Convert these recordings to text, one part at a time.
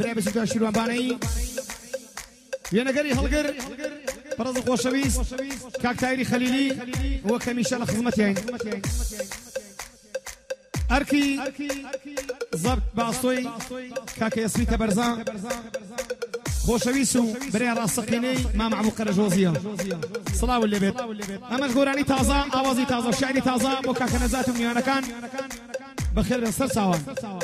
برای بچیتان شیروان بانەی وێنەگەری هەڵگر پڕز خۆشەویست کاک تایری خەلیلی وەک هەمیشە لە خزمەتیان ئەرکی زەبت باستۆی کاکە یاسمیتە بەرزان خۆشەویست و برای ڕاستەقینەی مام عەبوو قەرەژۆزیە سڵاو لێبێت ئەمەش گۆرانی تازە ئاوازی تازە و شعری تازە بۆ کاکە نەزات و میوانەکان بەخێر بن سەر چاوان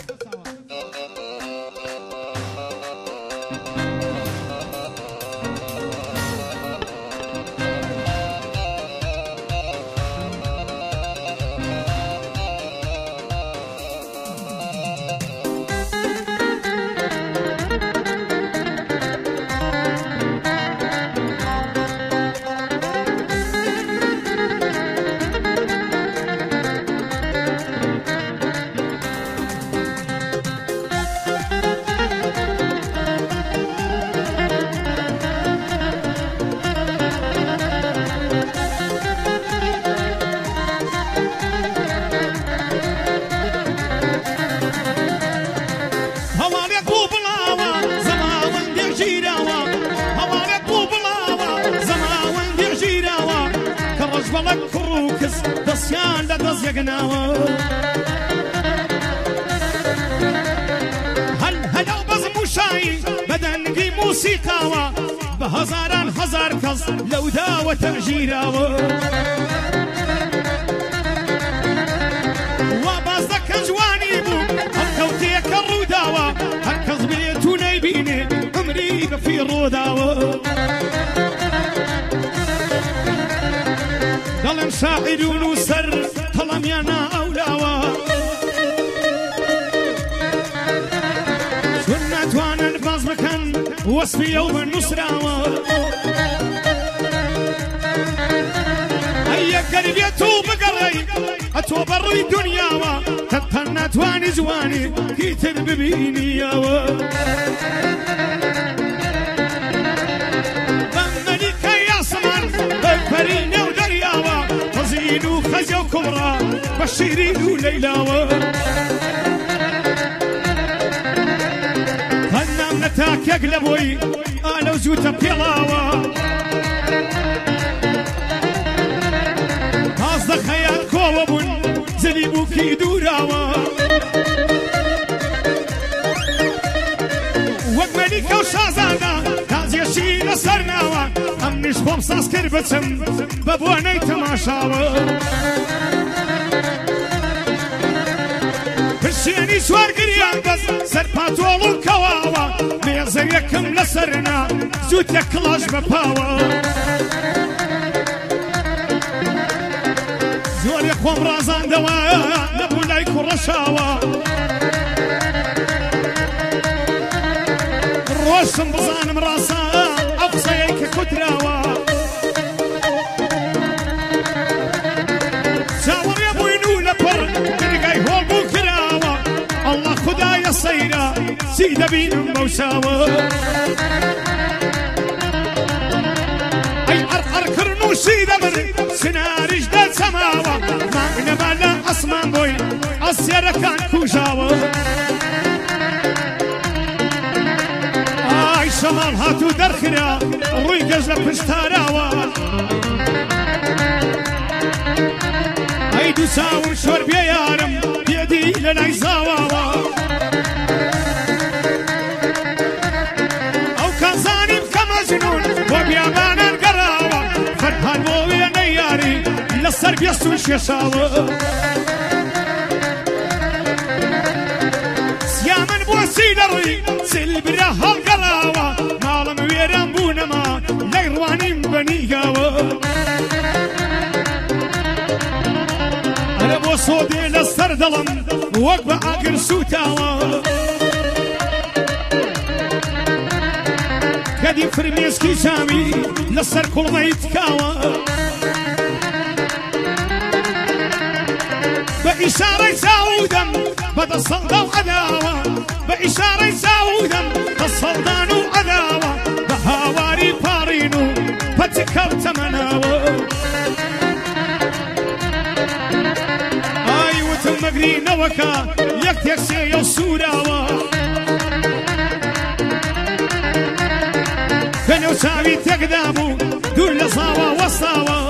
دەستیان لە دەست یەگناوە هەل هەلەو بەزم و شایی بەدەنگی موسیقاوە بە هەزاران هەزار کەس لەو داوەتە ژیراوە وا باز دەکەن جوانی بوو هەم کەوتەیەکە ڕووداوە هەر کەس بێت و نەیبینێ ئەمری بەفی ڕۆداوە دەڵێن شاعیرون و سەر تەڵەمیانە ئەولاوە چون ناتوانن باز بکەن وەسفی ئەو بنووسراوە ئەیەگەری بێت و بگەڕێی ئەتۆ بەڕووی دونیاوە تەن ناتوانی جوانی هیتر ببینیەوە بەمەلیکە یاسمان بەفەرینە و دەریاوە حەزین و خەزە و کوڕا بە شیرین و لەیلاوە هەنام نەتاکێک لە بۆی ئالە و جووتە پێڵاوە تازدە خەیات کۆوە بوون جلی بووکی دووراوە وەک مەلیکە و شازادە تازیەشی لەسەر ناوە ئەمنیش بۆم ساز کرد بچم بە بۆنەی تەماشاوە پرشێنی سوارگریان دەست سەر پاتۆڵ و کەواوە مێزەیەکم لەسەرنا زووتە کڵاش بەپاوە زۆرێ خۆم ڕازاندەوە نەبوو لای کوڕەشاوە ڕۆشتم بزانم ڕاستە ئەو قسەیەی کە کوتراوە چاوەڕێ بووین و لەپەر گرگای هۆڵ بوو کراوە ئەڵڵا خودایە سەیرە چی دەبینم بەو چاوە ئەی ئەرئەرکردن و شی دەبر سناریش دەچەماوە مانگنەما لە ئەسمان بۆی ئەسیێرەکان کوژاوە شەماڵ هاتوو دەرخرا ڕووی گەژ لە پشتاراوە ئەی دوو چاوم شۆر بێ یارم پێدی لە لای زاواوە ئەو کەزانیم کە مەجنون بۆ بیابانان گەڕاوە فەرهاد بۆ وێنەی یاری لەسەر بێست و شێشاوە سیامن بۆ چی دەڕووی سلبرە هەڵگەڕاوە ماڵم وێران بوونەما لای ڕوانیم بەنیگاوە ئەرە بۆ سۆدێ لەسەر دڵم وەک بە ئاگر سوتاوە کەدی فرمێسکی چاوی لەسەر کوڵمەی تکاوە بە ئیشارەی چاودەم بەدەسەڵدا و ئەداوە بە ئیشارەی چاودەم بەسەڵدان و ئەداوە بە هاواری پاڕین و پەتکەوتە مەناوە ئای وتم مەگرینەوەکە یەک تێکسێیە و سووراوە چاوی تێکدا بوو دوور لە ساوە وەستاوە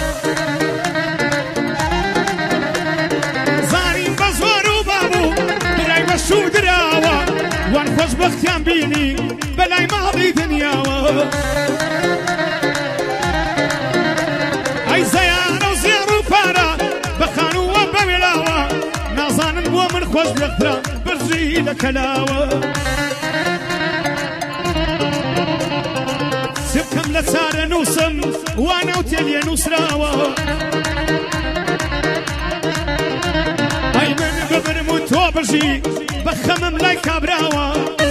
زانیم بە زۆر و بابوو بلای بە شوو دراوە وان خۆشبەختیان بینی بەلای ماڵی دنیاوە ئەی زەیانە و زێڕ و پارە بەخانووە بەوێلاوە نازانم بۆ من خۆشبەخترا برژی لە کەلاوە سبکەم لە چارە نووسم وانە و تێلێ نووسراوە ئەی من ببرم و تۆ برژی بەخەمم لای کابراوە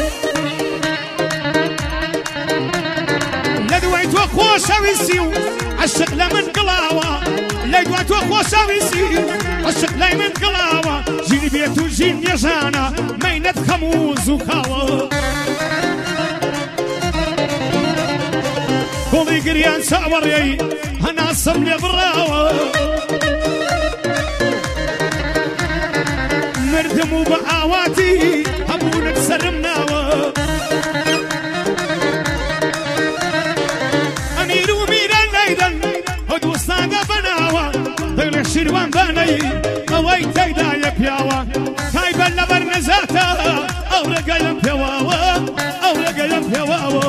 لە دوای تۆ خۆشەویستی و عشق لە من گڵاوە لای دوای تۆ خۆشەویستی عشق لای من گڵاوە ژینی بێت و ژین نێژانە مەینەت خەم و زووخاوە کوڵی گریان چاوەڕێی هەناسم لێ بڕاوە مردم و بە ئاواتی هەموونک سەرم ناوە ئەمیر و میران نایدەن ئەو دووستانە بەناوە دەڵێ شیروان بانەی ئەوەی تێدایە پیاوە تایبەت لەبەر نەزاتە ئەو ڕێگەلم پێواوە ئەو ڕێگەلم پێواوە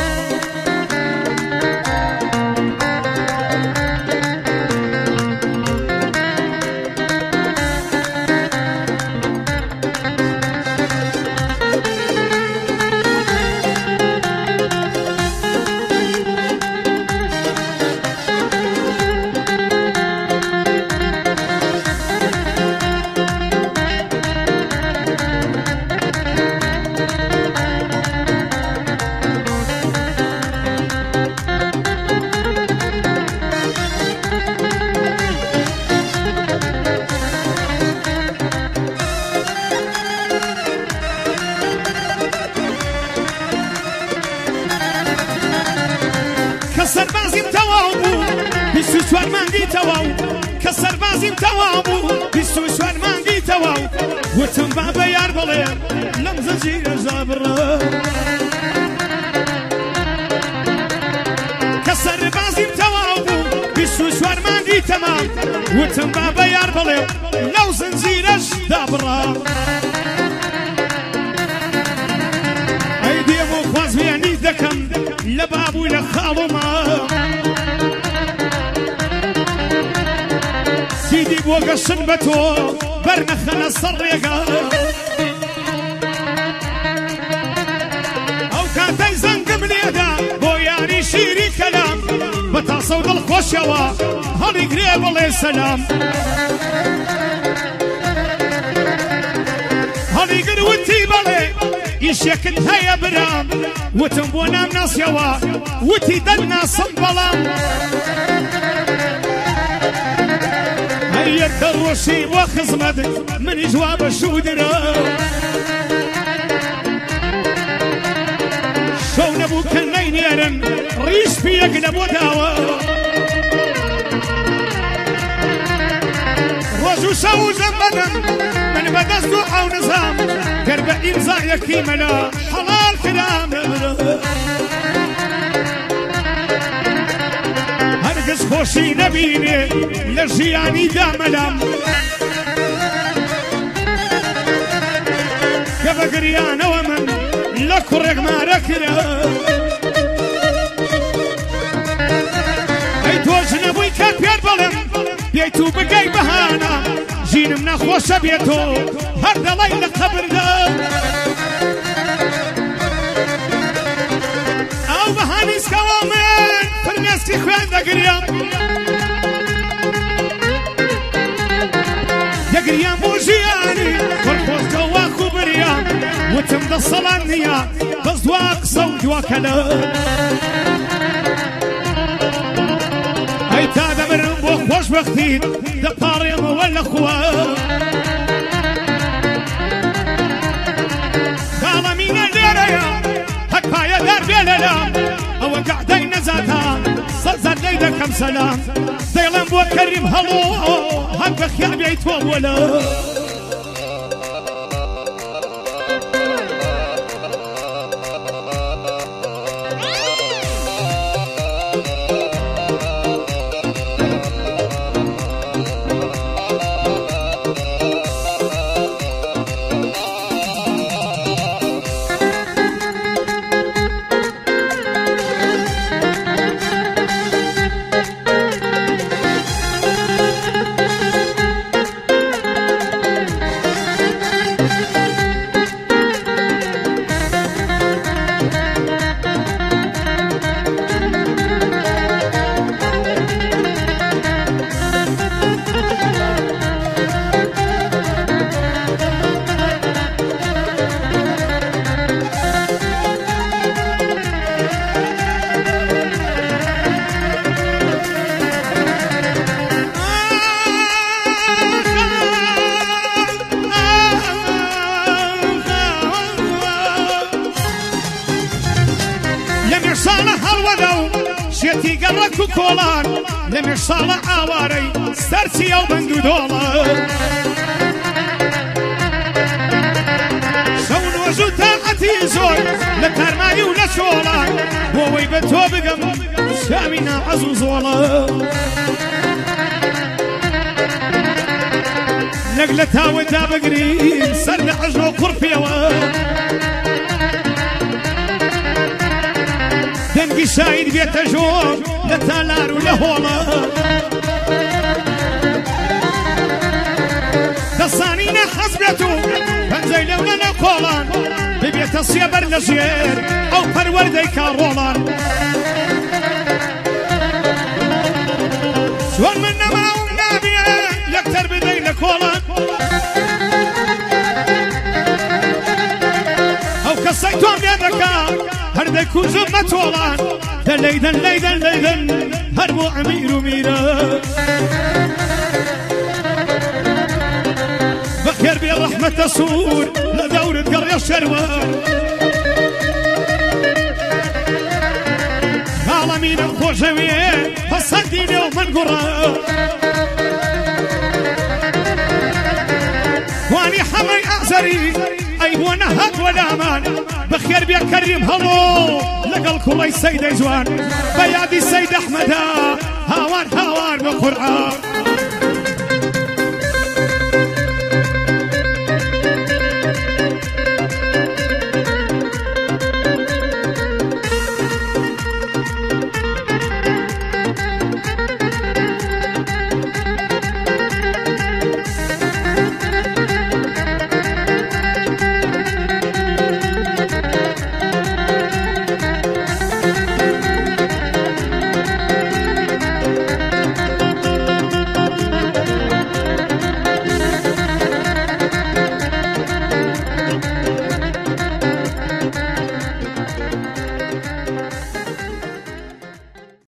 کە سەربازیم تەواو بوو بیست و چوار مانگی تەواو وتم با بە یار بڵێ لەم زەنجیرەدا بڕە کە سەربازیم تەواو بوو بیست و چوار مانگی تەمام وتم با بە یار بڵێ لەو زەنجیرەشدا بڕە ئەی دێم و خوازوێنی دەکەم لە بابووی لە خاڵۆمە سیدی بۆ گەشتن بە تۆ بەرنەخەنە سەر ڕێگە ئەو کاتەی زەنگم لێدا بۆ یاری شیری کەلام بە تاسە و دڵخۆشەوە هەڵی گرێ بڵێ سەلام هەڵی گر وتی بەڵێ ئیشێکت هەیە برام وتم بۆ نامناسیەوە وتی دەناسم بەڵام یەکە ڕۆشی بۆ خزمەت منیش وا بە شودرە شەو نەبوو کە نەینێرن ڕیش پیەک نەبوو داوە ڕۆژ و شەو و ژەمبەدەم من بەدەست و ئەو نزام گەر بە ئیمزایەکی مەلا حەڵال کرام هەرگز خۆشی نەبینێ لە ژیانی دامەلام کە بە گریانەوە من لە کوڕێک مارە کرا ئەی تۆش نەبووی کە پێت بڵێم بێیت و بگەی بەهانە ژینم نەخۆشە بێتۆ هەر دەڵی لە قەبردا ئەو بەهانیسکەوە من فرمێسکی خوێن دەگریم دەگریم بۆ ژیانی وەرخۆشکە واک و بریام وتم دەسەڵات نییە بەس دوا قسە و دواکەلە ئەی تا دەبرم بۆ خۆشبەختیت دەپاڕێمەوە لە خوا خاڵەمینە لێرەیە هەک پایەدار بێ لەلام ئەوە گەعدەی نەزاتە سەد لەی دەکەم سەلام دەیڵێم بۆ کەریم هەڵۆ هەک بە خیال بێی تۆ وەلە مێشساڵە هەڵوەدە و شێتی گەڕەک و کۆڵان لە مێشساڵە ئاوارەی سەرچی ئەو بەند و دۆڵە شەو نۆژ و تاقەتی زۆر لە تارمایی و لە چۆڵان بۆەوەی بە تۆ بگەم شاوی ناحەز و زۆڵە نەک لە تاوەدا بگرین سەر لە عەژن و قوڕپێوە دەنگی شاید بێتە ژۆر لە تالار و لە هۆڵە دەسانی نەحەز بێت و پەنجەی لەونە نەکۆڵان ببێتە سێبەر لە ژێر ئەو پەروەردەی کاڕۆڵان چۆن من نەماوم نابێ یەکتەر بدەی لە کۆڵان ئەو کەسەی تۆم لێ دەکا هەردەی کوژم مەتۆڵان دەلەیدەن لەیدەن لەیدەن هەر بۆ ئەمیر و میرە بەخێر بێ ڕەحمەتە سوور لە دەورت گەڕێ شەروەر کاڵەمینم خۆشەوێ پەسەندینێ و من گوڕە وانی حەمەی ئازەری ئەی بۆ نەهات وەلامان بەخێر بێ کەریم هەڵۆ لەگەڵ کوڵەی سەیدەی جوان بە یادی سەید ئەحمەدا هاوار هاوار بە قورئان